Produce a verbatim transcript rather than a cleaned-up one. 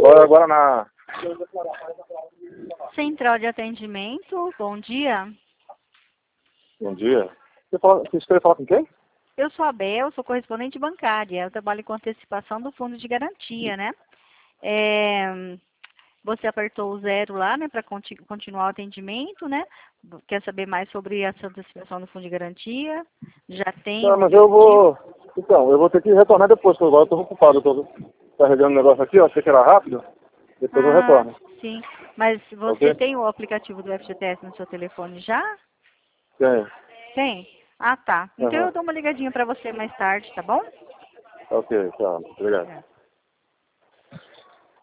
Agora, agora na... Central de atendimento, bom dia. Bom dia. Você, fala, você escolheu falar com quem? Eu sou a Bel, sou correspondente bancária. Eu trabalho com antecipação do fundo de garantia, né? É, você apertou o zero lá, né, para conti continuar o atendimento, né? Quer saber mais sobre essa antecipação do fundo de garantia? Já tem Tá, o mas eu aplicativo? vou... Então, eu vou ter que retornar depois, porque agora eu tô ocupado. Eu tô carregando o negócio aqui, eu achei que era rápido. Depois eu Ah, retorno. sim. Mas você Ok? tem o aplicativo do F G T S no seu telefone já? Tem. Tem? Ah, tá. Então Aham. eu dou uma ligadinha para você mais tarde, tá bom? Ok, tchau. Obrigado. É.